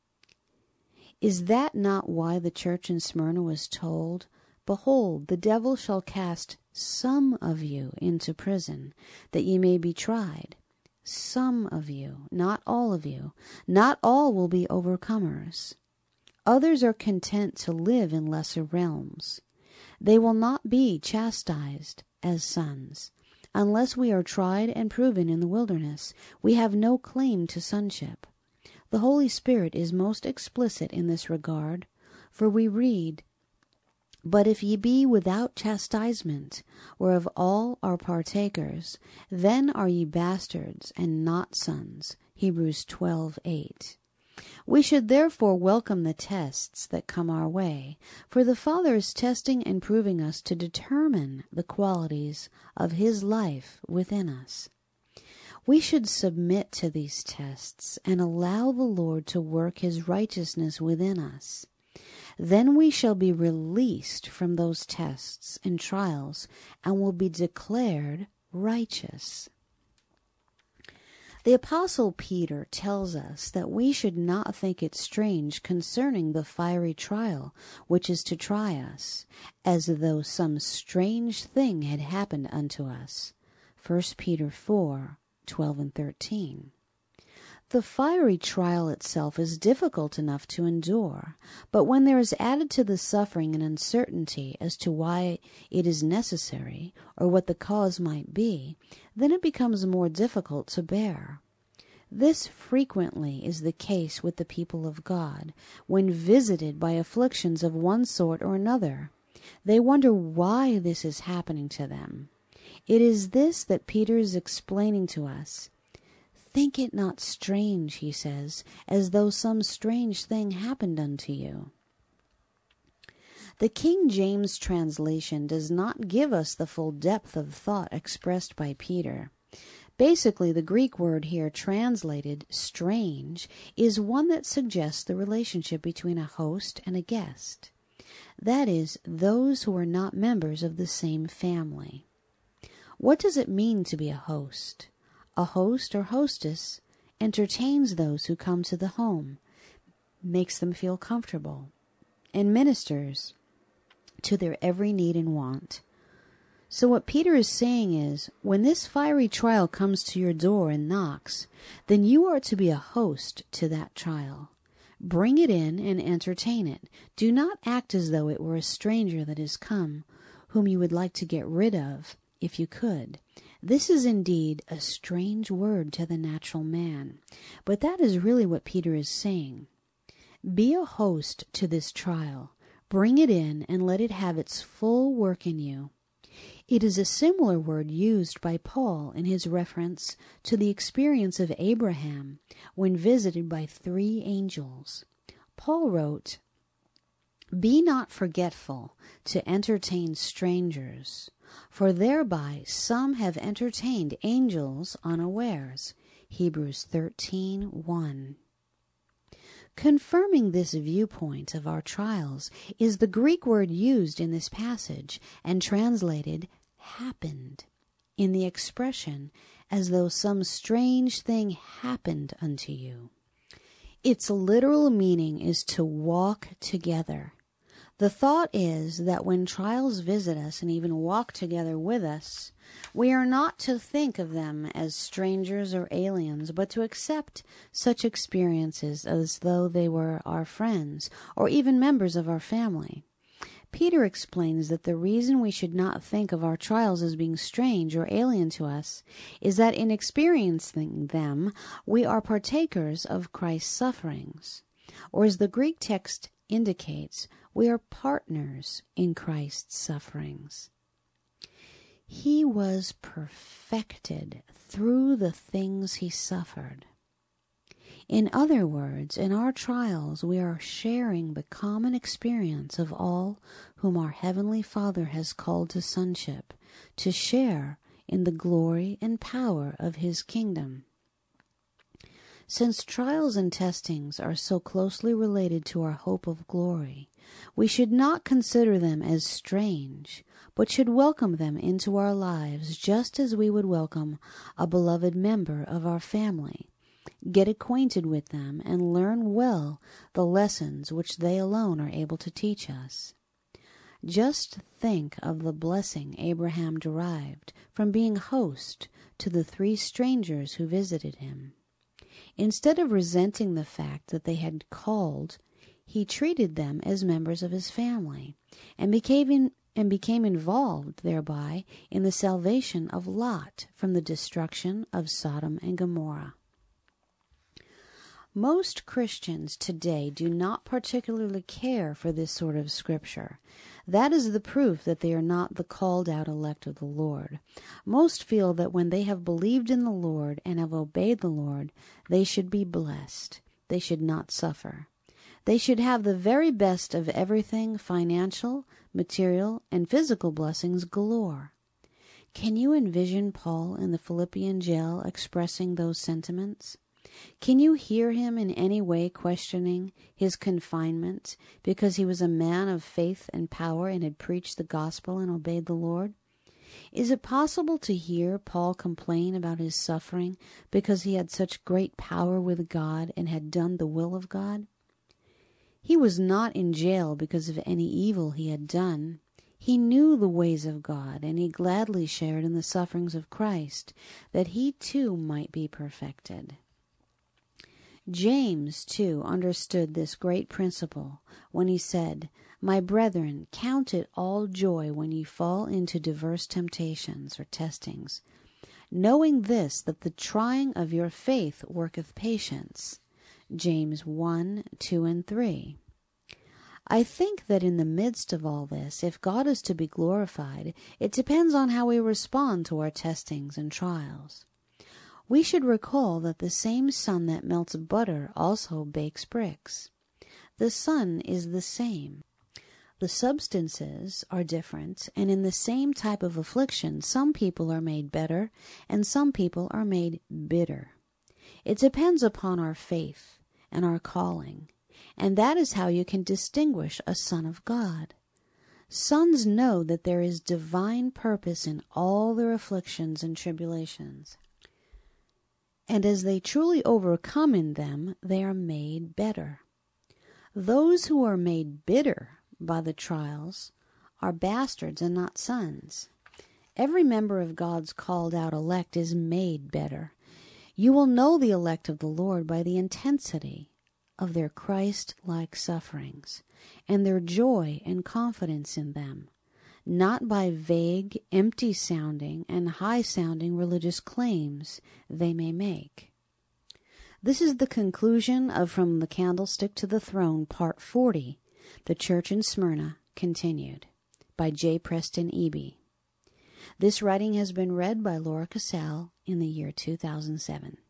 Is that not why the church in Smyrna was told, "Behold, the devil shall cast some of you into prison, that ye may be tried. Some of you, not all of you. Not all will be overcomers. Others are content to live in lesser realms. They will not be chastised as sons. Unless we are tried and proven in the wilderness, we have no claim to sonship. The Holy Spirit is most explicit in this regard, for we read, "But if ye be without chastisement, whereof all are partakers, then are ye bastards and not sons." Hebrews twelve eight. We should therefore welcome the tests that come our way, for the Father is testing and proving us to determine the qualities of His life within us. We should submit to these tests and allow the Lord to work His righteousness within us. Then we shall be released from those tests and trials and will be declared righteous. The Apostle Peter tells us that we should not think it strange concerning the fiery trial which is to try us, as though some strange thing had happened unto us. First Peter four twelve and thirteen. The fiery trial itself is difficult enough to endure, but when there is added to the suffering an uncertainty as to why it is necessary, or what the cause might be, then it becomes more difficult to bear. This frequently is the case with the people of God, when visited by afflictions of one sort or another. They wonder why this is happening to them. It is this that Peter is explaining to us. Think it not strange, he says, as though some strange thing happened unto you. The King James translation does not give us the full depth of thought expressed by Peter. Basically, the Greek word here translated strange is one that suggests the relationship between a host and a guest. That is, those who are not members of the same family. What does it mean to be a host? A host or hostess entertains those who come to the home, makes them feel comfortable, and ministers to their every need and want. So what Peter is saying is, when this fiery trial comes to your door and knocks, then you are to be a host to that trial. Bring it in and entertain it. Do not act as though it were a stranger that is come, whom you would like to get rid of, if you could. This is indeed a strange word to the natural man, but that is really what Peter is saying. Be a host to this trial. Bring it in and let it have its full work in you. It is a similar word used by Paul in his reference to the experience of Abraham when visited by three angels. Paul wrote, "Be not forgetful to entertain strangers, for thereby some have entertained angels unawares." Hebrews thirteen one. Confirming this viewpoint of our trials is the Greek word used in this passage and translated happened, in the expression as though some strange thing happened unto you. Its literal meaning is to walk together. The thought is that when trials visit us and even walk together with us, we are not to think of them as strangers or aliens, but to accept such experiences as though they were our friends or even members of our family. Peter explains that the reason we should not think of our trials as being strange or alien to us is that in experiencing them, we are partakers of Christ's sufferings. Or as the Greek text indicates, we are partners in Christ's sufferings. He was perfected through the things he suffered. In other words, in our trials, we are sharing the common experience of all whom our Heavenly Father has called to sonship, to share in the glory and power of His kingdom. Since trials and testings are so closely related to our hope of glory, we should not consider them as strange, but should welcome them into our lives just as we would welcome a beloved member of our family. Get acquainted with them and learn well the lessons which they alone are able to teach us. Just think of the blessing Abraham derived from being host to the three strangers who visited him. Instead of resenting the fact that they had called, he treated them as members of his family and became, in, and became involved thereby in the salvation of Lot from the destruction of Sodom and Gomorrah. Most Christians today do not particularly care for this sort of scripture. That is the proof that they are not the called out elect of the Lord. Most feel that when they have believed in the Lord and have obeyed the Lord, they should be blessed. They should not suffer. They should have the very best of everything, financial, material, and physical blessings galore. Can you envision Paul in the Philippian jail expressing those sentiments? Can you hear him in any way questioning his confinement because he was a man of faith and power and had preached the gospel and obeyed the Lord? Is it possible to hear Paul complain about his suffering because he had such great power with God and had done the will of God? He was not in jail because of any evil he had done. He knew the ways of God, and he gladly shared in the sufferings of Christ, that he too might be perfected. James, too, understood this great principle when he said, "My brethren, count it all joy when ye fall into diverse temptations," or testings, "knowing this, that the trying of your faith worketh patience." James one, two, and three. I think that in the midst of all this, if God is to be glorified, it depends on how we respond to our testings and trials. We should recall that the same sun that melts butter also bakes bricks. The sun is the same. The substances are different, and in the same type of affliction, some people are made better and some people are made bitter. It depends upon our faith and our calling, and that is how you can distinguish a son of God. Sons know that there is divine purpose in all their afflictions and tribulations. And as they truly overcome in them, they are made better. Those who are made bitter by the trials are bastards and not sons. Every member of God's called out elect is made better. You will know the elect of the Lord by the intensity of their Christ-like sufferings and their joy and confidence in them, not by vague, empty-sounding, and high-sounding religious claims they may make. This is the conclusion of From the Candlestick to the Throne, Part forty, The Church in Smyrna, Continued, by J. Preston Eby. This writing has been read by Laura Casal in the year two thousand seven.